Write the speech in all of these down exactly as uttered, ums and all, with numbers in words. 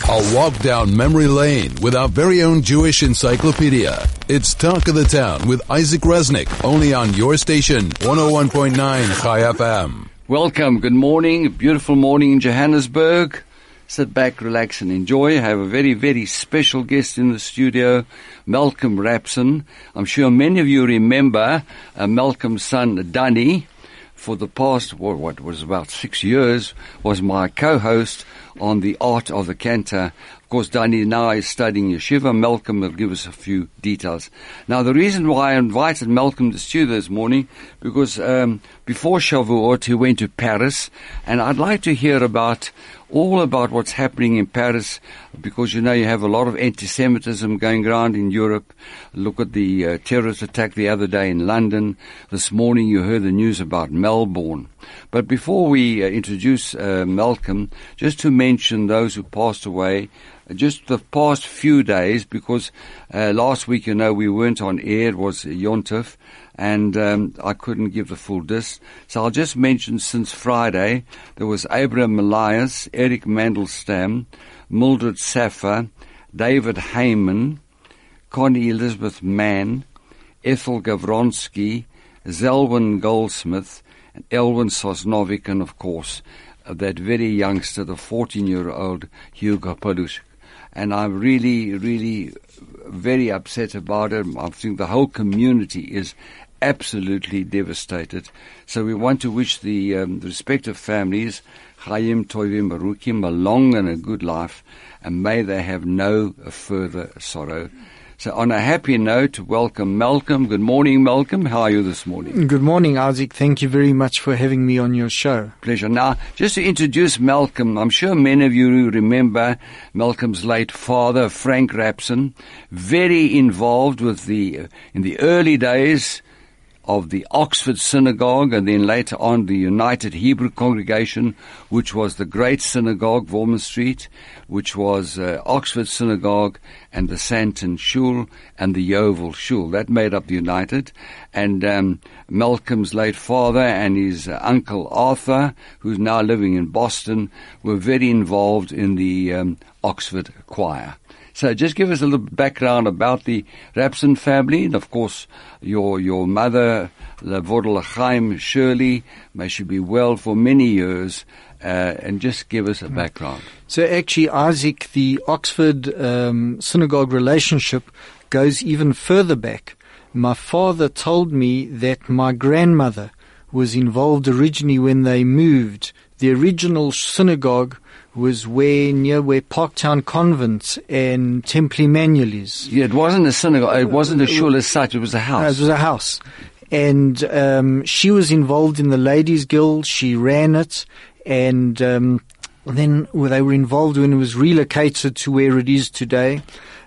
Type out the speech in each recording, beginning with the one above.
A walk down memory lane with our very own Jewish encyclopedia. It's Talk of the Town with Isaac Resnick, only on your station, one oh one point nine Chai F M. Welcome. Good morning. Beautiful morning in Johannesburg. Sit back, relax and enjoy. I have a very, very special guest in the studio, Malcolm Rapson. I'm sure many of you remember uh, Malcolm's son, Danny. For the past, what, what was about six years, was my co-host on the art of the cantor. Of course, Danny now is studying yeshiva. Malcolm will give us a few details. Now, the reason why I invited Malcolm to the studio this morning, because um, before Shavuot, he went to Paris, and I'd like to hear about all about what's happening in Paris, because, you know, you have a lot of anti-Semitism going around in Europe. Look at the uh, terrorist attack the other day in London. This morning you heard the news about Melbourne. But before we uh, introduce uh, Malcolm, just to mention those who passed away, just the past few days, because uh, last week, you know, we weren't on air. It was Yontif, and um, I couldn't give the full list. So I'll just mention since Friday, there was Abraham Elias, Eric Mandelstam, Mildred Saffer, David Heyman, Connie Elizabeth Mann, Ethel Gavronsky, Zelwyn Goldsmith, and Elwyn Sosnovic, and of course, uh, that very youngster, the fourteen-year-old Hugo Palush. And I'm really, really very upset about it. I think the whole community is absolutely devastated. So we want to wish the, um, the respective families Chaim Tovim Baruchim, a long and a good life, and may they have no further sorrow. So on a happy note, welcome Malcolm. Good morning, Malcolm. How are you this morning? Good morning, Isaac. Thank you very much for having me on your show. Pleasure. Now, just to introduce Malcolm, I'm sure many of you remember Malcolm's late father, Frank Rapson, very involved with the, in the early days of the Oxford Synagogue, and then later on the United Hebrew Congregation, which was the Great Synagogue, Vorman Street, which was uh, Oxford Synagogue and the Santon Shul and the Yeovil Shul. That made up the United. And um, Malcolm's late father and his uh, uncle Arthur, who's now living in Boston, were very involved in the um, Oxford choir. So just give us a little background about the Rapson family, and of course your your mother, Lavod L'chaim Shirley, may she be well for many years, uh, and just give us a background. So actually, Isaac, the Oxford um, synagogue relationship goes even further back. My father told me that my grandmother was involved originally when they moved. The original synagogue was where, near where Parktown Convent and Temple Emmanuel is. Yeah, it wasn't a synagogue, it wasn't a shul as such, it was a house. No, it was a house. And um, she was involved in the Ladies Guild, she ran it, and um, then they were involved when it was relocated to where it is today.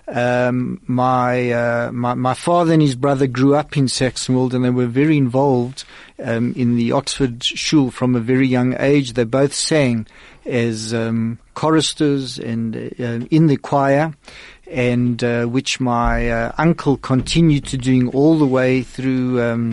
Um, my, uh, my, my father and his brother grew up in Saxonwold, and they were very involved, um, in the Oxford Shul from a very young age. They both sang as, um, choristers and, uh, in the choir, and, uh, which my, uh, uncle continued to doing all the way through, um,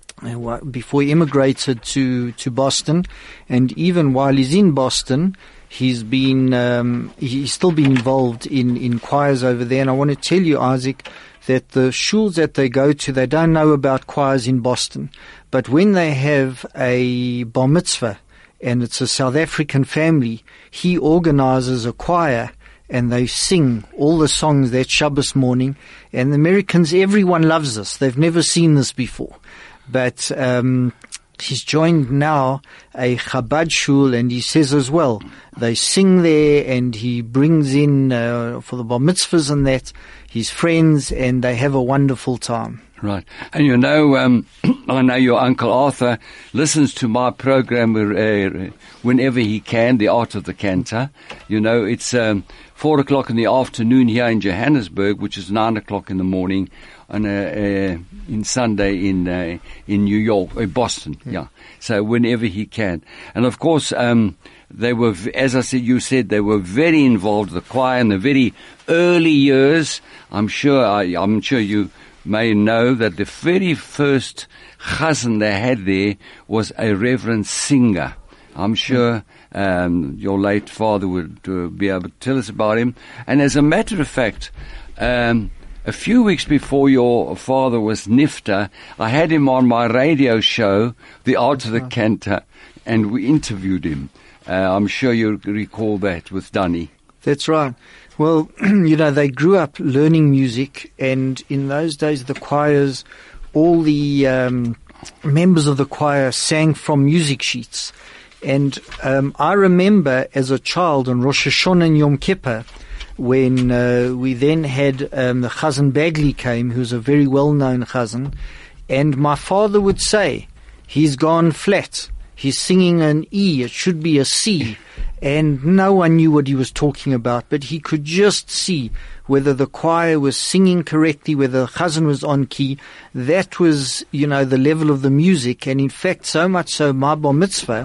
before he immigrated to, to Boston. And even while he's in Boston, He's been, um, he's still been involved in, in choirs over there. And I want to tell you, Isaac, that the shuls that they go to, they don't know about choirs in Boston. But when they have a bar mitzvah, and it's a South African family, he organizes a choir, and they sing all the songs that Shabbos morning. And the Americans, everyone loves this. They've never seen this before. But, um, he's joined now a Chabad shul, and he says as well, they sing there, and he brings in, uh, for the bar mitzvahs and that, his friends, and they have a wonderful time. Right. And you know, um, I know your Uncle Arthur listens to my program uh, whenever he can, The Art of the Cantor. You know, it's um, four o'clock in the afternoon here in Johannesburg, which is nine o'clock in the morning on a, uh, in Sunday in uh, in New York, uh, Boston, yeah. yeah. So whenever he can. And of course, um, they were, as I said, you said, they were very involved with the choir in the very early years. I'm sure, I, I'm sure you may know that the very first chazan they had there was a reverend singer. I'm sure um, your late father would uh, be able to tell us about him. And as a matter of fact, um, a few weeks before your father was Nifta, I had him on my radio show, The Art of the Cantor, and we interviewed him. Uh, I'm sure you recall that with Danny. That's right. Well, you know, they grew up learning music, and in those days the choirs, all the um, members of the choir sang from music sheets. And um, I remember as a child on Rosh Hashanah and Yom Kippur, when uh, we then had um, the Chazan Bagley came, who was a very well-known Chazan, and my father would say, he's gone flat, he's singing an E, it should be a C, and no one knew what he was talking about, but he could just see whether the choir was singing correctly, whether the Chazan was on key. That was, you know, the level of the music, and in fact, so much so, my bar mitzvah,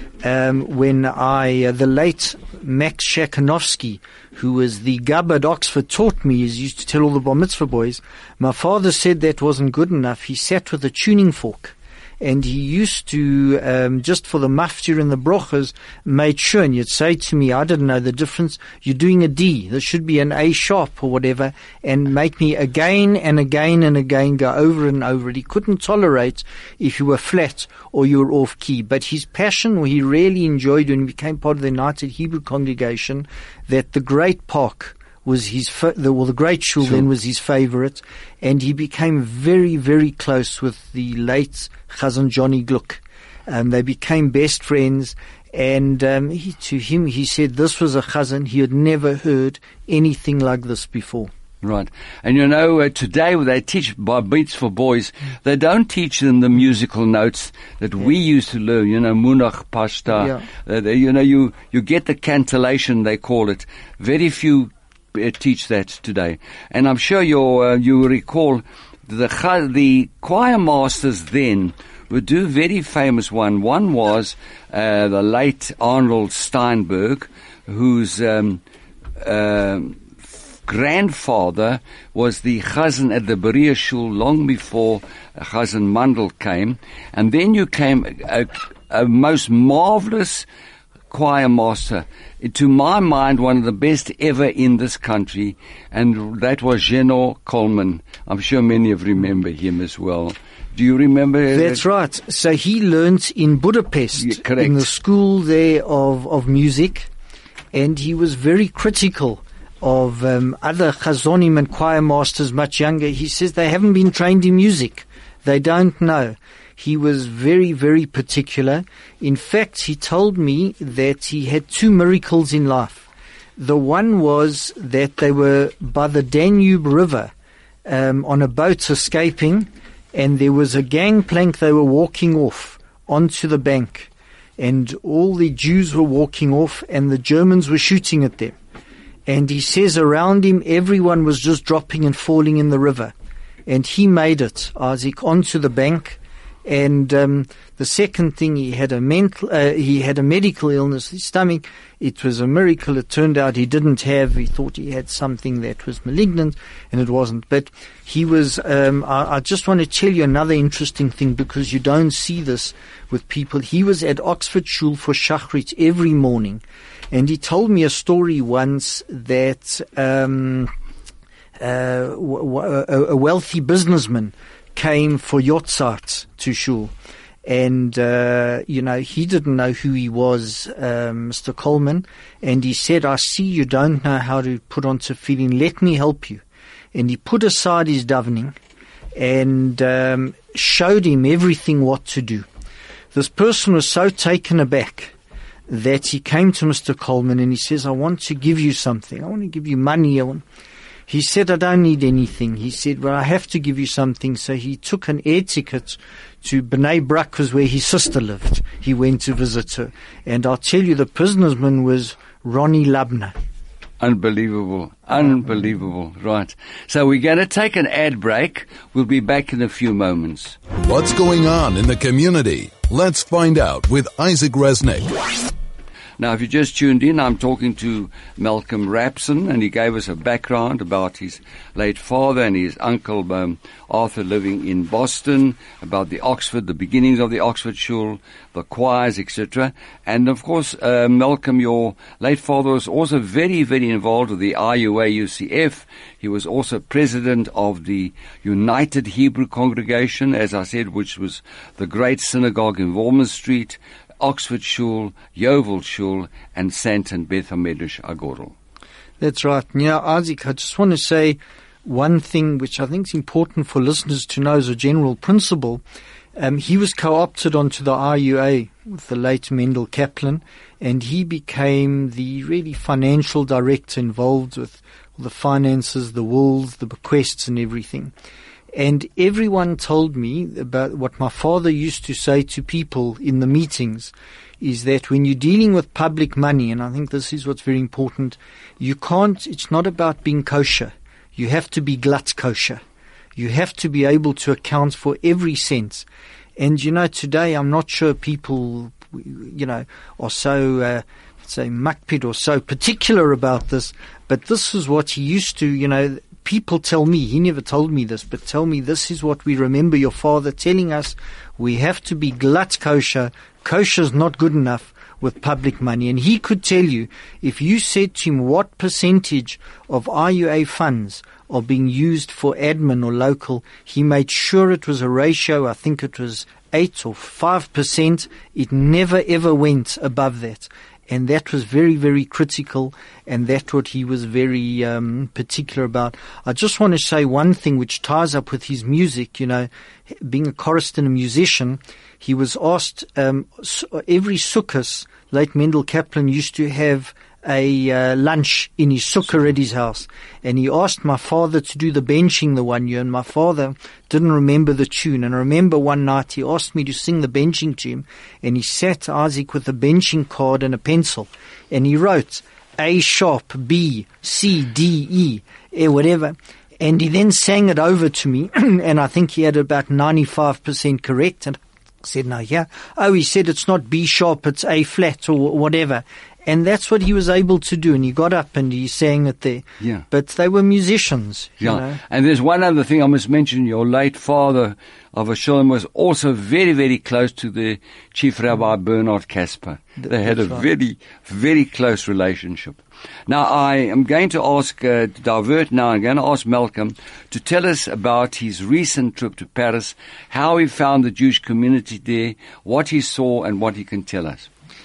um, when I, uh, the late Max Shakanowski, who was the Gabba at Oxford, taught me, as he used to tell all the bar mitzvah boys, my father said that wasn't good enough. He sat with a tuning fork, and he used to, um, just for the maftir and the brochas, made sure, and you'd say to me, I didn't know the difference, you're doing a D, there should be an A sharp or whatever, and make me again and again and again go over and over it. He couldn't tolerate if you were flat or you were off key. But his passion, he really enjoyed when he became part of the United Hebrew congregation, that the great park was his, fa- the, well, the great shul Sure. then was his favorite, and he became very, very close with the late Chazan Johnny Gluck. Um, they became best friends, and um, he, to him he said this was a Chazan, he had never heard anything like this before. Right. And you know, uh, today when they teach by beats for boys, they don't teach them the musical notes that yeah. we used to learn, you know, Munach, Pashta. Yeah. Uh, they, you know, you, you get the cantillation, they call it. Very few uh, teach that today. And I'm sure you uh, you recall the, the choir masters then would do very famous one. One was uh, the late Arnold Steinberg, whose um, uh, grandfather was the Chazan at the Berea Shul long before Chazan Mandel came. And then you came a, a most marvelous choir master, to my mind one of the best ever in this country, and that was Geno Coleman. I'm sure many of you remember him as well. Do you remember? That's right. So he learnt in Budapest, yeah, correct. in the school there of, of music, and he was very critical of um, other chazonim and choir masters much younger. He says they haven't been trained in music. They don't know. He was very, very particular. In fact, he told me that he had two miracles in life. The one was that they were by the Danube River um, on a boat escaping, and there was a gangplank they were walking off onto the bank, and all the Jews were walking off and the Germans were shooting at them. And he says around him everyone was just dropping and falling in the river, and he made it, Isaac, onto the bank. And um, the second thing, he had a mental, uh, he had a medical illness, his stomach. It was a miracle. It turned out he didn't have. He thought he had something that was malignant, and it wasn't. But he was. Um, I, I just want to tell you another interesting thing, because you don't see this with people. He was at Oxford Shul for Shachrit every morning, and he told me a story once that um, uh, w- w- a, a wealthy businessman came for Yotzat to Shul, and uh, you know, he didn't know who he was, um, Mister Coleman, and he said, I see you don't know how to put on tefillin, let me help you. And he put aside his davening and um, showed him everything what to do. This person was so taken aback that he came to Mister Coleman and he says, I want to give you something, I want to give you money, I want... He said, I don't need anything. He said, well, I have to give you something. So he took an air ticket to Bnei Brak, where his sister lived. He went to visit her. And I'll tell you, the businessman was Ronnie Labner. Unbelievable. Unbelievable. Right. So we're going to take an ad break. We'll be back in a few moments. What's going on in the community? Let's find out with Isaac Resnick. Now, if you just tuned in, I'm talking to Malcolm Rapson, and he gave us a background about his late father and his uncle um, Arthur living in Boston, about the Oxford, the beginnings of the Oxford Schule, the choirs, et cetera. And of course, uh, Malcolm, your late father was also very, very involved with the I U A U C F. He was also president of the United Hebrew Congregation, as I said, which was the great synagogue in Walmer Street, Oxford Schule, Yeovil Schule, and Sant and Beth Medrash Agorel. That's right. Now, Isaac, I just want to say one thing which I think is important for listeners to know as a general principle. Um, he was co-opted onto the I U A with the late Mendel Kaplan, and he became the really financial director involved with all the finances, the wills, the bequests and everything. And everyone told me about what my father used to say to people in the meetings is that when you're dealing with public money, and I think this is what's very important, you can't, it's not about being kosher. You have to be glut kosher. You have to be able to account for every cent. And, you know, today I'm not sure people, you know, are so, uh, let's say, makpid or so particular about this, but this is what he used to, you know, people tell me, he never told me this, but tell me this is what we remember your father telling us. We have to be glut kosher. Kosher's not good enough with public money. And he could tell you, if you said to him what percentage of I U A funds are being used for admin or local, he made sure it was a ratio, I think it was eight or five percent. It never ever went above that. And that was very, very critical, and that's what he was very um, particular about. I just want to say one thing which ties up with his music. You know, being a chorist and a musician, he was asked um, every Sukkot, late Mendel Kaplan used to have a uh, lunch in his sukkah at his house, and he asked my father to do the benching the one year, and my father didn't remember the tune. And I remember one night he asked me to sing the benching to him, and he sat Isaac with a benching card and a pencil, and he wrote A sharp, B, C, D, E, eh, whatever. And he then sang it over to me, and I think he had about ninety-five percent correct. And I said, no, yeah. Oh, he said it's not B sharp, it's A flat or whatever. And that's what he was able to do. And he got up and he sang it there. Yeah. But they were musicians. Yeah. You know? And there's one other thing I must mention. Your late father of Shalom was also very, very close to the Chief Rabbi Bernard Casper. They had a right. very, very close relationship. Now, I am going to ask, uh, to divert now, I'm going to ask Malcolm to tell us about his recent trip to Paris, how he found the Jewish community there, what he saw, and what he can tell us.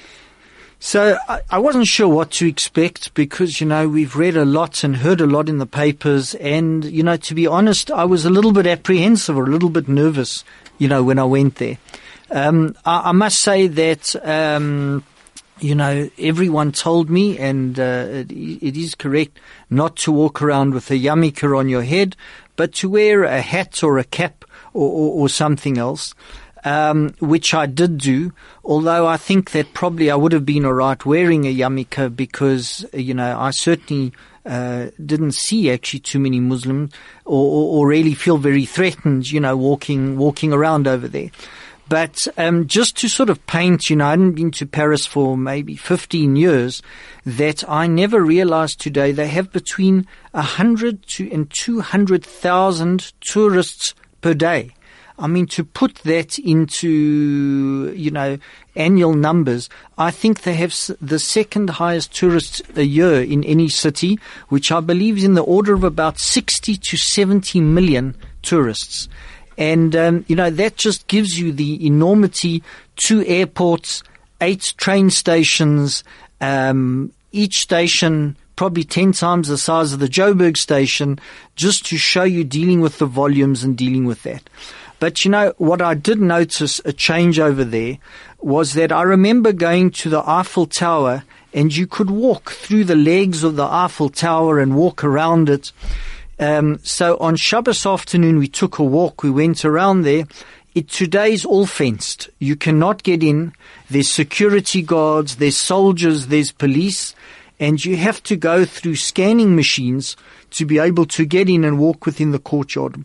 So I, I wasn't sure what to expect because, you know, we've read a lot and heard a lot in the papers. And, you know, to be honest, I was a little bit apprehensive or a little bit nervous, you know, when I went there. Um, I, I must say that, um, you know, everyone told me, and uh, it, it is correct, not to walk around with a yarmulke on your head, but to wear a hat or a cap or, or, or something else. Um, which I did do, although I think that probably I would have been all right wearing a yarmulke because, you know, I certainly uh, didn't see actually too many Muslims or, or, or really feel very threatened, you know, walking walking around over there. But um, just to sort of paint, you know, I hadn't been to Paris for maybe fifteen years, that I never realized today they have between one hundred to and two hundred thousand tourists per day. I mean, to put that into, you know, annual numbers, I think they have the second highest tourists a year in any city, which I believe is in the order of about sixty to seventy million tourists. And, um, you know, that just gives you the enormity, two airports, eight train stations, um, each station probably ten times the size of the Joburg station, just to show you dealing with the volumes and dealing with that. But, you know, what I did notice a change over there was that I remember going to the Eiffel Tower, and you could walk through the legs of the Eiffel Tower and walk around it. Um, so on Shabbos afternoon, we took a walk. We went around there. It today's all fenced. You cannot get in. There's security guards, there's soldiers, there's police, and you have to go through scanning machines to be able to get in and walk within the courtyard.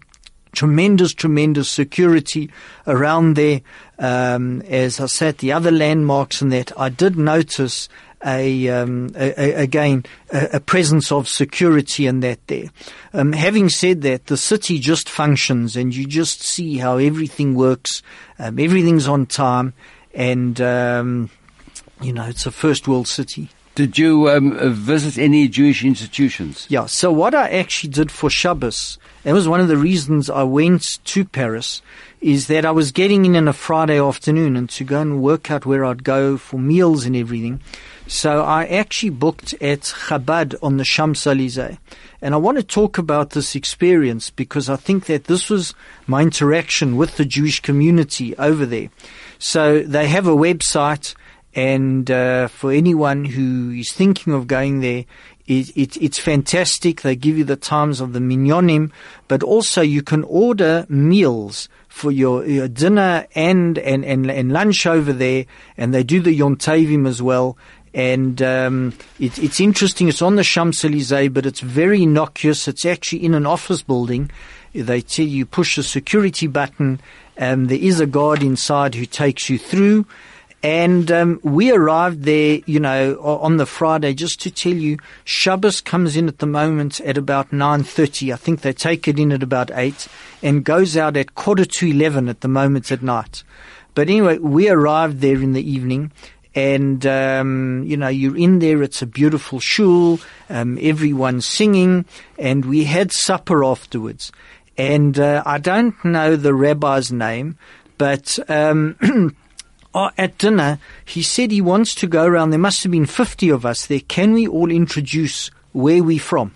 Tremendous, tremendous security around there. Um, as I said, the other landmarks and that, I did notice a, um, a, a again, a, a presence of security and that there. Um, having said that, the city just functions and you just see how everything works. Um, everything's on time and, um, you know, it's a first world city. Did you um, visit any Jewish institutions? Yeah, so what I actually did for Shabbos, that was one of the reasons I went to Paris, is that I was getting in on a Friday afternoon and to go and work out where I'd go for meals and everything. So I actually booked at Chabad on the Champs-Élysées. And I want to talk about this experience because I think that this was my interaction with the Jewish community over there. So they have a website. And uh, for anyone who is thinking of going there, it, it, it's fantastic. They give you the times of the minyanim, but also you can order meals for your, your dinner and, and, and, and lunch over there, and they do the Yontavim as well. And um, it, it's interesting. It's on the Champs-Élysées, but it's very innocuous. It's actually in an office building. They tell you push a security button, and there is a guard inside who takes you through. And um, we arrived there, you know, on the Friday. Just to tell you, Shabbos comes in at the moment at about nine thirty. I think they take it in at about eight and goes out at quarter to eleven at the moment at night. But anyway, we arrived there in the evening. And, um, you know, you're in there. It's a beautiful shul. Um, everyone's singing. And we had supper afterwards. And uh, I don't know the rabbi's name, but um Oh, at dinner, he said he wants to go around. There must have been fifty of us there. Can we all introduce where we're from?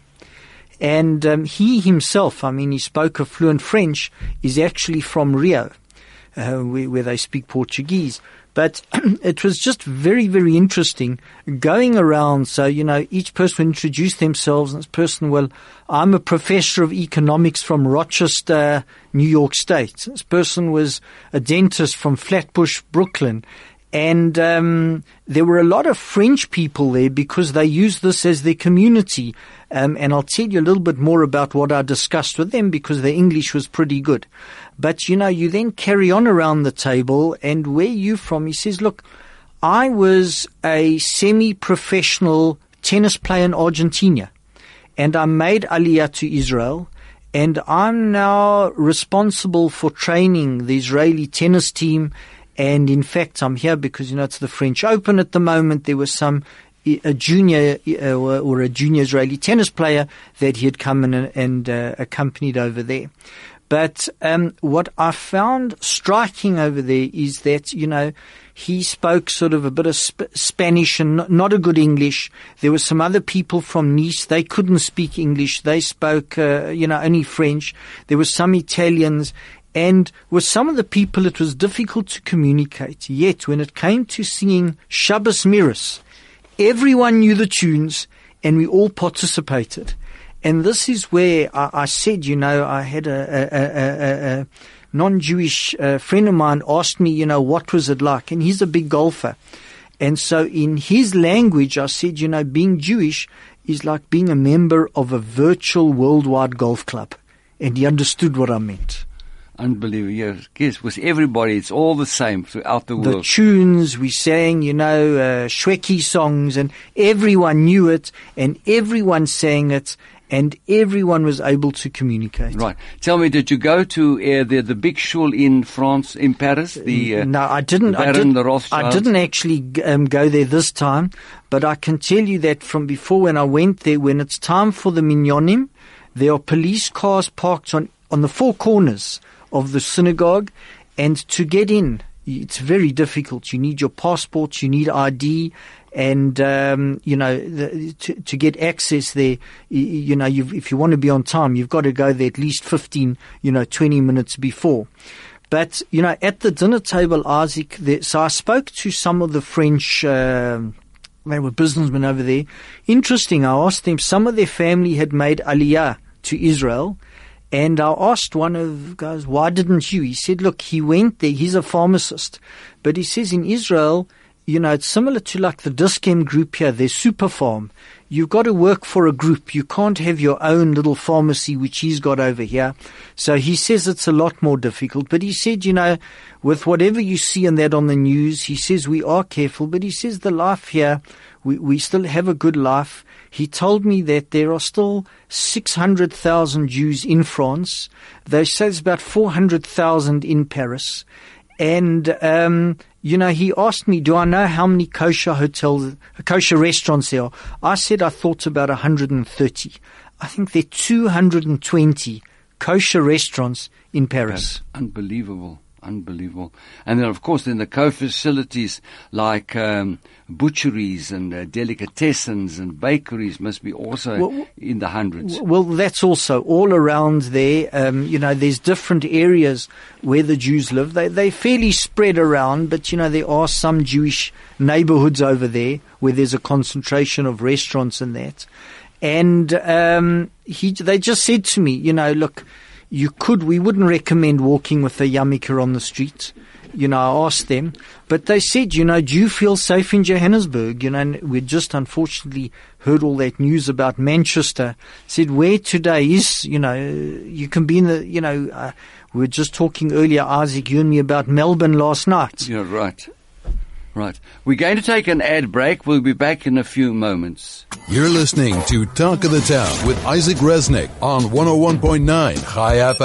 And um, he himself, I mean, he spoke a fluent French, is actually from Rio, uh, where, where they speak Portuguese. But it was just very, very interesting going around. So, you know, each person introduced themselves, and this person, well, I'm a professor of economics from Rochester, New York State. This person was a dentist from Flatbush, Brooklyn. And um, there were a lot of French people there because they use this as their community. Um, and I'll tell you a little bit more about what I discussed with them because their English was pretty good. But, you know, you then carry on around the table, and where you from? He says, look, I was a semi-professional tennis player in Argentina, and I made Aliyah to Israel, and I'm now responsible for training the Israeli tennis team. And in fact, I'm here because, you know, it's the French Open at the moment. There was some a junior uh, or a junior Israeli tennis player that he had come in and, and uh, accompanied over there. But um, what I found striking over there is that, you know, he spoke sort of a bit of sp- Spanish and not, not a good English. There were some other people from Nice. They couldn't speak English. They spoke, uh, you know, only French. There were some Italians. And with some of the people, it was difficult to communicate. Yet, when it came to singing Shabbos Miras, everyone knew the tunes and we all participated. And this is where I, I said, you know, I had a, a, a, a non-Jewish uh, friend of mine asked me, you know, what was it like? And he's a big golfer. And so in his language, I said, you know, being Jewish is like being a member of a virtual worldwide golf club. And he understood what I meant. Unbelievable. Yes, yes, with everybody, it's all the same throughout the world. The tunes, we sang, you know, uh, Shweki songs, and everyone knew it, and everyone sang it, and everyone was able to communicate. Right. Tell me, did you go to uh, the the big shul in France, in Paris? The uh, no, I didn't. The Baron, I, did, the Rothschilds? I didn't actually um, go there this time, but I can tell you that from before, when I went there, when it's time for the minyanim, there are police cars parked on on the four corners of the synagogue, and to get in, it's very difficult. You need your passport, you need I D, and um, you know, the, to, to get access there, you, you know, you've, if you want to be on time, you've got to go there at least fifteen, you know, twenty minutes before. But you know, at the dinner table, Isaac, there, so I spoke to some of the French. Uh, they were businessmen over there. Interesting. I asked them. Some of their family had made Aliyah to Israel. And I asked one of the guys, why didn't you? He said, look, he went there. He's a pharmacist. But he says in Israel, you know, it's similar to like the Dischem group here, their super farm. you've got to work for a group. You can't have your own little pharmacy, which he's got over here. So he says it's a lot more difficult. But he said, you know, with whatever you see and that on the news, he says we are careful. But he says the life here, we, we still have a good life. He told me that there are still six hundred thousand Jews in France. They say it's about four hundred thousand in Paris. And, um, you know, he asked me, do I know how many kosher hotels, kosher restaurants there are? I said I thought about one hundred thirty. I think there are two hundred twenty kosher restaurants in Paris. That's unbelievable. Unbelievable. And then, of course, then the co-facilities like um, butcheries and uh, delicatessens and bakeries must be also well, in the hundreds. Well, that's also all around there. Um, you know, there's different areas where the Jews live. They, they're fairly spread around, but, you know, there are some Jewish neighborhoods over there where there's a concentration of restaurants and that. And um, he, they just said to me, you know, look, you could, we wouldn't recommend walking with a yarmulke on the street. You know, I asked them, but they said, you know, do you feel safe in Johannesburg? You know, and we just unfortunately heard all that news about Manchester. Said where today is, you know, you can be in the, you know, uh, we were just talking earlier, Isaac, you and me, about Melbourne last night. Yeah, right. Right. We're going to take an ad break. We'll be back in a few moments. You're listening to Talk of the Town with Isaac Resnick on one oh one point nine Chai F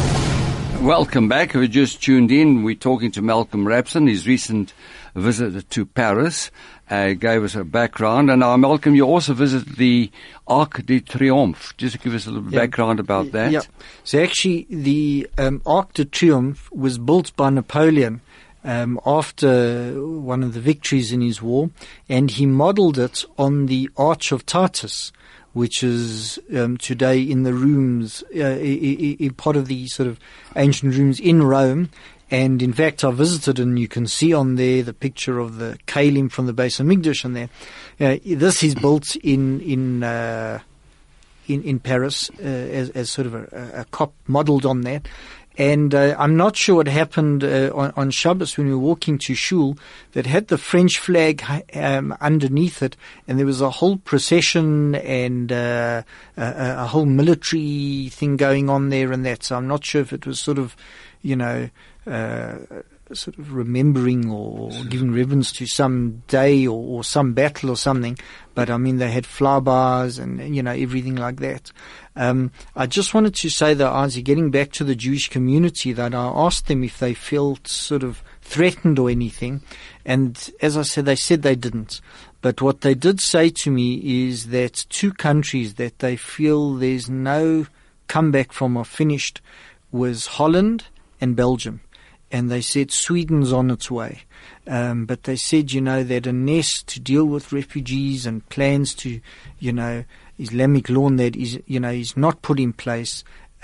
M. Welcome back. We just tuned in. We're talking to Malcolm Rapson, his recent visit to Paris. Uh, gave us a background. And now, Malcolm, you also visited the Arc de Triomphe. Just to give us a little yeah. background about that. Yeah. So actually, the um, Arc de Triomphe was built by Napoleon Um, after one of the victories in his war, and he modeled it on the Arch of Titus, which is um, today in the rooms, uh, i- i- part of the sort of ancient rooms in Rome. And in fact, I visited, and you can see on there the picture of the Kalim from the Beis Hamikdash on there. Uh, this is built in in uh, in, in Paris uh, as, as sort of a, a cop modeled on that. And uh, I'm not sure what happened uh, on, on Shabbos when we were walking to Shul that had the French flag um, underneath it, and there was a whole procession and uh, a, a whole military thing going on there and that. So I'm not sure if it was sort of, you know, uh, sort of remembering or giving reverence to some day or, or some battle or something. But I mean, they had flybys and, you know, everything like that. Um, I just wanted to say that, Isaac, getting back to the Jewish community, that I asked them if they felt sort of threatened or anything. And as I said, they said they didn't. But what they did say to me is that two countries that they feel there's no comeback from or finished was Holland and Belgium. And they said Sweden's on its way. Um, but they said, you know, that a nest to deal with refugees and plans to, you know, Islamic law that is, you know, is not put in place.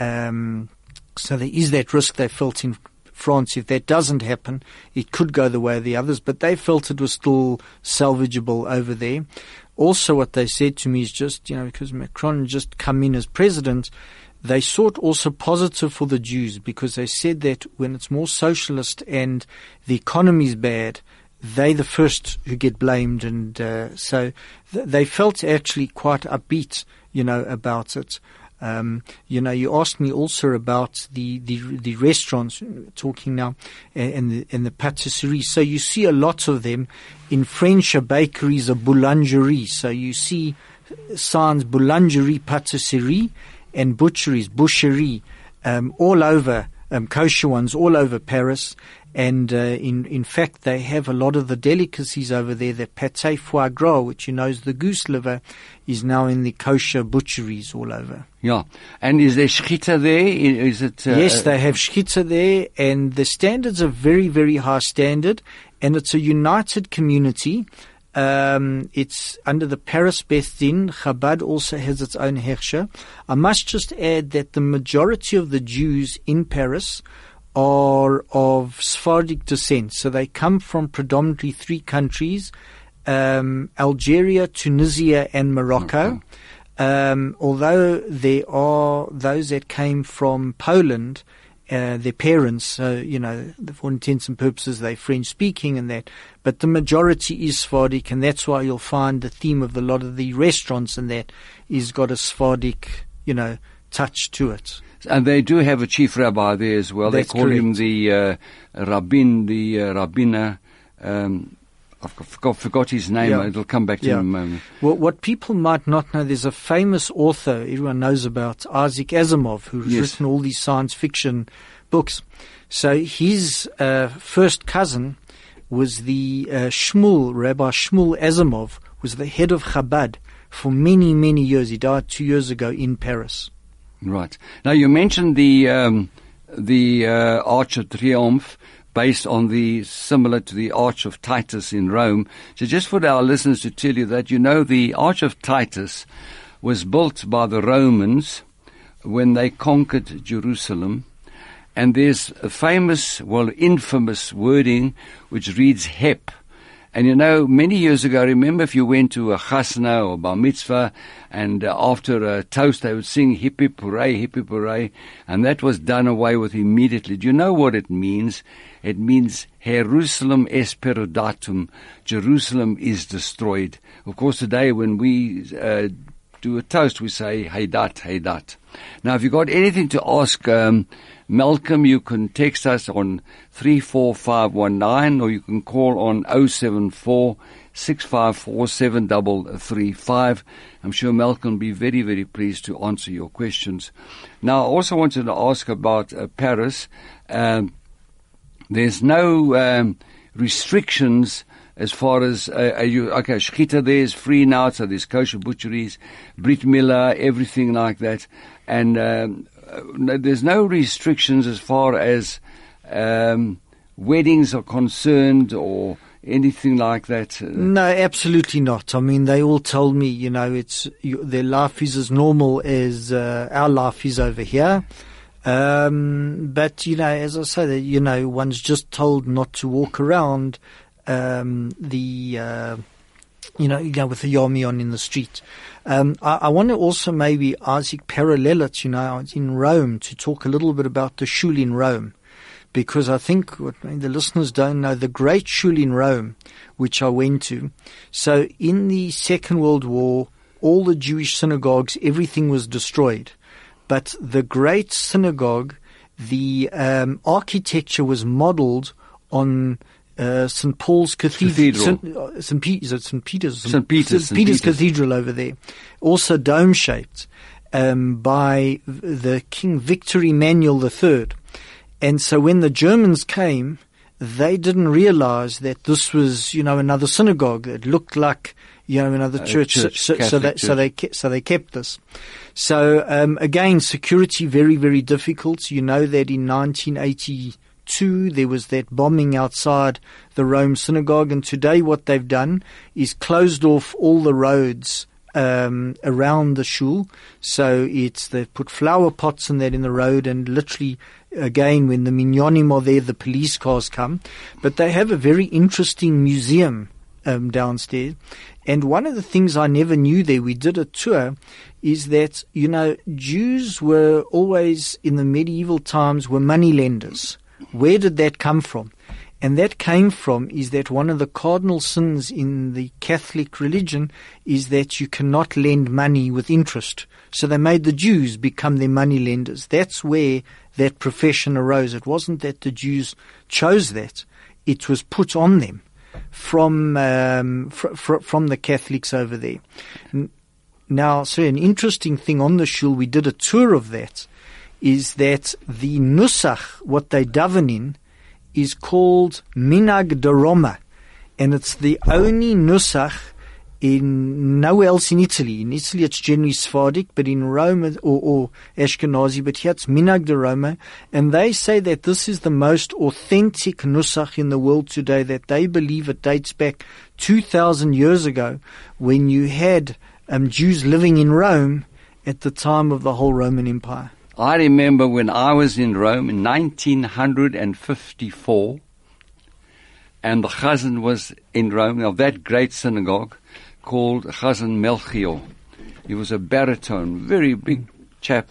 Um, so there is that risk they felt in France. If that doesn't happen, it could go the way of the others. But they felt it was still salvageable over there. Also, what they said to me is just, you know, because Macron just come in as president, they saw it also positive for the Jews, because they said that when it's more socialist and the economy's bad, they the first who get blamed. And uh, so th- they felt actually quite upbeat, you know, about it. Um, you know, you asked me also about the, the, the restaurants, talking now, and the, and the patisserie. So you see a lot of them. In French, a bakery is a boulangerie. So you see signs boulangerie, patisserie, and butcheries, boucherie, um, all over, um, kosher ones all over Paris. And uh, in in fact, they have a lot of the delicacies over there. The pâté foie gras, which you know is the goose liver, is now in the kosher butcheries all over. Yeah. And is there shchita there? Is it? Uh, yes, they have shchita there, and the standards are very, very high standard, and it's a united community. Um, it's under the Paris Beth Din. Chabad also has its own hersher. I must just add that the majority of the Jews in Paris are of Sephardic descent. So they come from predominantly three countries, um, Algeria, Tunisia, and Morocco. Okay. Um, although there are those that came from Poland uh, their parents. So, you know, for intents and purposes, they're French-speaking and that. But the majority is Sephardic, and that's why you'll find the theme of a lot of the restaurants and that is got a Sephardic, you know, touch to it. And they do have a chief rabbi there as well. That's they call correct. him the uh, rabbin, the uh, rabbiner. Um, I've forgot, forgot his name. Yeah. It'll come back to Yeah. him in a moment. Well, what people might not know, there's a famous author everyone knows about, Isaac Asimov, who's Yes. written all these science fiction books. So his uh, first cousin was the uh, Shmuel, Rabbi Shmuel Asimov, was the head of Chabad for many, many years. He died two years ago in Paris. Right. Now, you mentioned the um, the uh, Arch of Triomphe, based on the, similar to the Arch of Titus in Rome. So just for our listeners to tell you that, you know, the Arch of Titus was built by the Romans when they conquered Jerusalem. And there's a famous, well, infamous wording which reads Hep. And you know, many years ago, I remember if you went to a chasna or bar mitzvah, and uh, after a toast they would sing hip hip hooray, hip hip hooray, and that was done away with immediately. Do you know what it means? It means Jerusalem es perodatum, Jerusalem is destroyed. Of course, today when we uh, do a toast, we say Heidat, Heidat. Now, if you've got anything to ask um, Malcolm, you can text us on three four five one nine, or you can call on oh seven four, six five four, seven three three five. I'm sure Malcolm will be very, very pleased to answer your questions. Now, I also wanted to ask about uh, Paris. Um, there's no um, restrictions as far as, uh, are you, okay, Shechita there is free now, so there's kosher butcheries, Brit Milah, everything like that. And um, no, there's no restrictions as far as um, weddings are concerned or anything like that. No, absolutely not. I mean, they all told me, you know, it's you, their life is as normal as uh, our life is over here. Um, but, you know, as I say, you know, one's just told not to walk around um, the, uh, you know, you know, with the Yomi on in the street. Um, I, I want to also maybe, Isaac, parallel it, you know, I was in Rome to talk a little bit about the shul in Rome, because I think what I mean, the listeners don't know, the great shul in Rome, which I went to. So in the Second World War, all the Jewish synagogues, everything was destroyed. But the great synagogue, the um, architecture was modeled on uh, Saint Paul's Cathedral. Cathedral. Saint, uh, Saint, Pe- is it Saint Peter's? Saint Peter's. Saint Peter's Cathedral over there. Also dome-shaped um, by the King Victor Emmanuel the Third. And so when the Germans came, they didn't realize that this was, you know, another synagogue. It looked like, you know, another Uh, church. church, so, so, so, they, Catholic so they kept, so they kept this. So um, again, security very, very difficult. You know that in nineteen eighty-two there was that bombing outside the Rome synagogue, and today what they've done is closed off all the roads um, around the shul. So it's they've put flower pots and that in the road, and literally, again, when the minyanim are there, the police cars come. But they have a very interesting museum um, downstairs. And one of the things I never knew there, we did a tour, is that, you know, Jews were always, in the medieval times, were money lenders. Where did that come from? And that came from is that one of the cardinal sins in the Catholic religion is that you cannot lend money with interest. So they made the Jews become their money lenders. That's where that profession arose. It wasn't that the Jews chose that. It was put on them from um, fr- fr- from the Catholics over there. N- now, so an interesting thing on the shul, we did a tour of that, is that the nusach, what they daven in, is called Minag de Roma, and it's the only nusach in nowhere else in Italy. In Italy it's generally Sephardic, but in Rome or, or Ashkenazi, but here it's Minag de Roma, and they say that this is the most authentic nusach in the world today, that they believe it dates back two thousand years ago when you had um, Jews living in Rome at the time of the whole Roman Empire. I remember when I was in Rome in nineteen fifty-four, and the Chazan was in Rome, of that great synagogue called Chazan Melchior. He was a baritone, very big chap,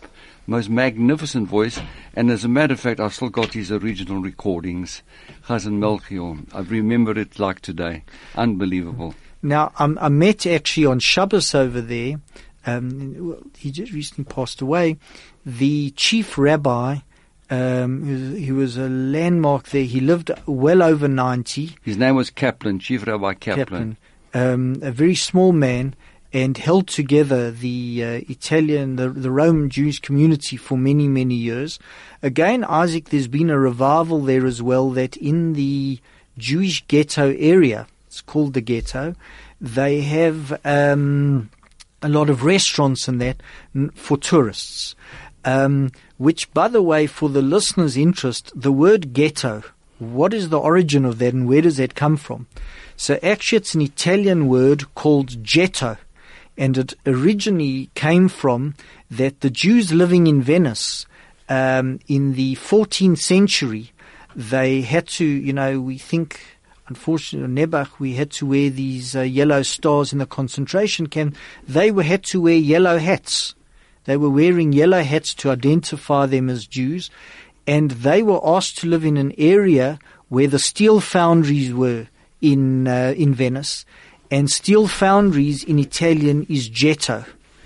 most magnificent voice. And as a matter of fact, I've still got his original recordings. Chazan Melchior. I remember it like today. Unbelievable. Now, um, I met actually on Shabbos over there. Um, he just recently passed away. The chief rabbi, um, he was, he was a landmark there. He lived well over ninety. His name was Kaplan, Chief Rabbi Kaplan. Kaplan. Um, a very small man, and held together the uh, Italian, the, the Roman Jewish community for many, many years. Again, Isaac, there's been a revival there as well, that in the Jewish ghetto area, it's called the ghetto, they have um, a lot of restaurants and that for tourists. Um, which, by the way, for the listener's interest, the word ghetto, what is the origin of that and where does that come from? So actually it's an Italian word called ghetto, and it originally came from that the Jews living in Venice um, in the fourteenth century, they had to, you know, we think, unfortunately, in Nebuch, we had to wear these uh, yellow stars in the concentration camp. They were had to wear yellow hats. They were wearing yellow hats to identify them as Jews, and they were asked to live in an area where the steel foundries were in uh, in Venice, and steel foundries in Italian is ghetto.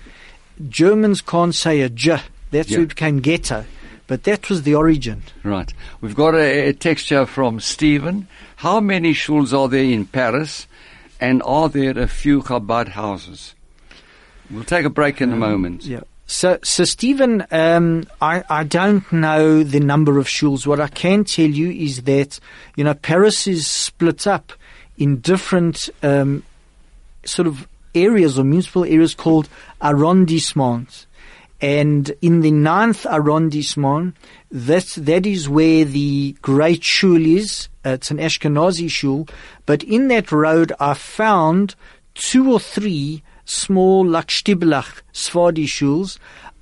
Germans can't say a J, that's yeah. where it became ghetto, but that was the origin. Right. We've got a, a text here from Stephen. How many shuls are there in Paris, and are there a few Chabad houses? We'll take a break in um, a moment. Yeah. So, so Stephen, um, I, I don't know the number of shuls. What I can tell you is that, you know, Paris is split up in different um, sort of areas or municipal areas called arrondissements. And in the ninth arrondissement, that, that is where the great shul is. Uh, it's an Ashkenazi shul. But in that road, I found two or three small Lakshtiblach Sfadi shuls.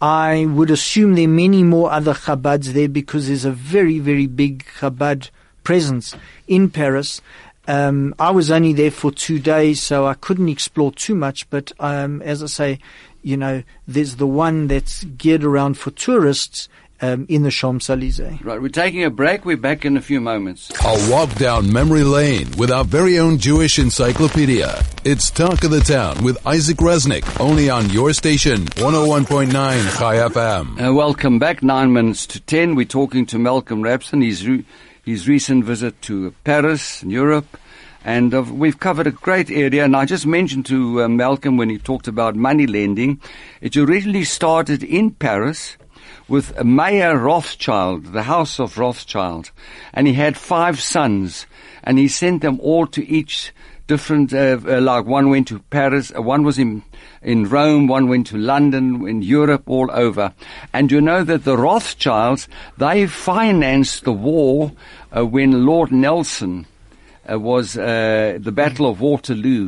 I would assume there are many more other Chabads there because there's a very, very big Chabad presence in Paris. Um, I was only there for two days, so I couldn't explore too much. But um, as I say, you know, there's the one that's geared around for tourists um, in the Champs-Élysées. Right, we're taking a break. We're back in a few moments. A walk down memory lane with our very own Jewish encyclopedia. It's Talk of the Town with Isaac Resnick, only on your station, one oh one point nine Chai F M. Uh, welcome back, nine minutes to ten. We're talking to Malcolm Rapson, his, re- his recent visit to Paris, Europe. And uh, we've covered a great area. And I just mentioned to uh, Malcolm when he talked about money lending, it originally started in Paris with Mayer Rothschild, the house of Rothschild. And he had five sons, and he sent them all to each different, uh, uh, like one went to Paris, uh, one was in in Rome, one went to London, in Europe, all over. And you know that the Rothschilds, they financed the war uh, when Lord Nelson uh, was uh, the Battle of Waterloo.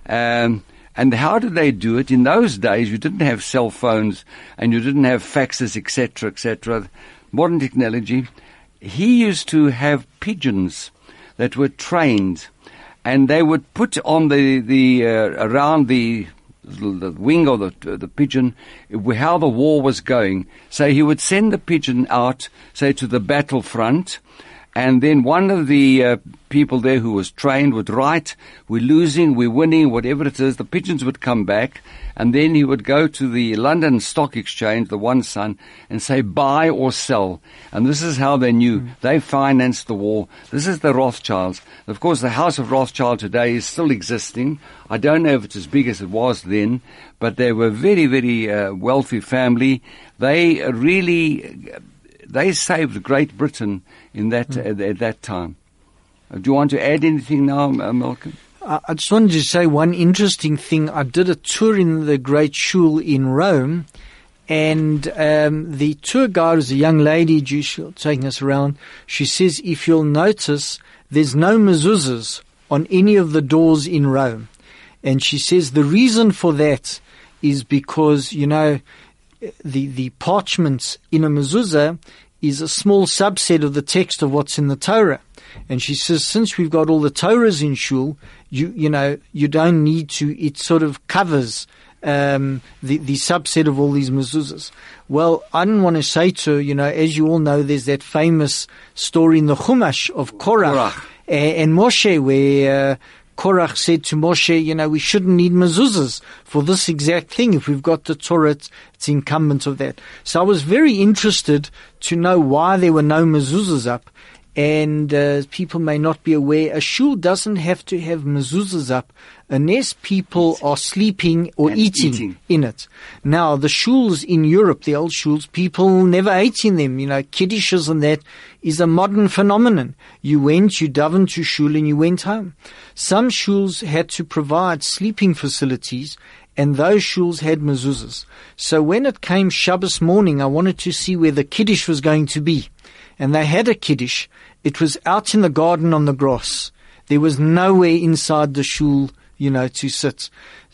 Um, and how did they do it? In those days, you didn't have cell phones and you didn't have faxes, et cetera, et cetera. Modern technology. He used to have pigeons that were trained, and they would put on the the uh, around the the wing of the the pigeon how the war was going. So he would send the pigeon out, say, to the battlefront, and then one of the uh, people there who was trained would write, "We're losing, we're winning," whatever it is. The pigeons would come back, and then he would go to the London Stock Exchange, the one son, and say, "Buy or sell." And this is how they knew. Mm. They financed the war. This is the Rothschilds. Of course, the House of Rothschild today is still existing. I don't know if it's as big as it was then, but they were a very, very uh, wealthy family. They uh, really, uh, they saved Great Britain in that mm. uh, at that time. Uh, do you want to add anything now, uh, Malcolm? I just wanted to say one interesting thing. I did a tour in the Great Shul in Rome, and um, the tour guide was a young lady, Jewish, taking us around. She says, if you'll notice, there's no mezuzahs on any of the doors in Rome. And she says the reason for that is because, you know, the, the parchment in a mezuzah is a small subset of the text of what's in the Torah. And she says, since we've got all the Torahs in shul, you you know, you don't need to, it sort of covers um, the, the subset of all these mezuzahs. Well, I didn't want to say to, you know, as you all know, there's that famous story in the Chumash of Korach, Korach. And, and Moshe, where uh, Korach said to Moshe, you know, we shouldn't need mezuzahs for this exact thing. If we've got the Torah, it's, it's incumbent of that. So I was very interested to know why there were no mezuzahs up. And uh, people may not be aware, a shul doesn't have to have mezuzahs up unless people are sleeping or eating, eating in it. Now, the shuls in Europe, the old shuls, people never ate in them. You know, kiddushes and that is a modern phenomenon. You went, you davened to shul, and you went home. Some shuls had to provide sleeping facilities, and those shuls had mezuzahs. So when it came Shabbos morning, I wanted to see where the kiddush was going to be. And they had a kiddush. It was out in the garden on the grass. There was nowhere inside the shul, you know, to sit.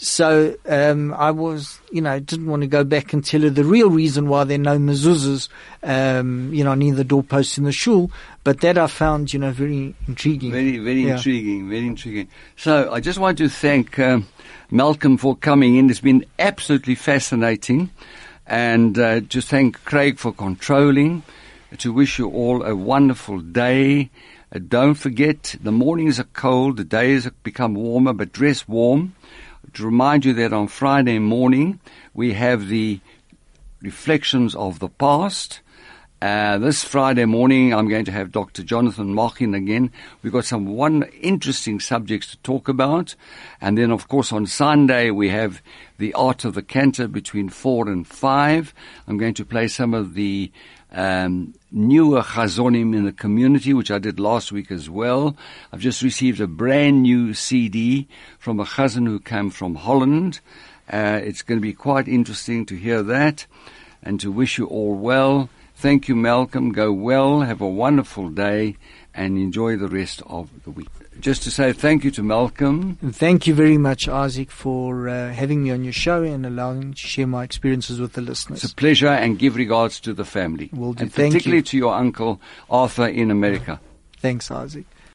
So um, I was, you know, didn't want to go back and tell her the real reason why there are no mezuzahs, um, you know, near the doorposts in the shul. But that I found, you know, very intriguing. Very, very yeah. intriguing, very intriguing. So I just want to thank um, Malcolm for coming in. It's been absolutely fascinating. And uh, to thank Craig for controlling. To wish you all a wonderful day. Uh, don't forget, the mornings are cold, the days have become warmer, but dress warm. To remind you that on Friday morning, we have the reflections of the past. Uh, this Friday morning, I'm going to have Doctor Jonathan Mochin again. We've got some one interesting subjects to talk about. And then, of course, on Sunday, we have the Art of the Cantor between four and five. I'm going to play some of the Um, newer chazonim in the community, which I did last week as well. I've just received a brand new C D from a chazon who came from Holland. Uh, it's going to be quite interesting to hear that and to wish you all well. Thank you, Malcolm. Go well. Have a wonderful day and enjoy the rest of the week. Just to say thank you to Malcolm. And thank you very much, Isaac, for uh, having me on your show and allowing me to share my experiences with the listeners. It's a pleasure, and give regards to the family. Will do. And Thank particularly you. to your uncle Arthur in America. Thanks, Isaac.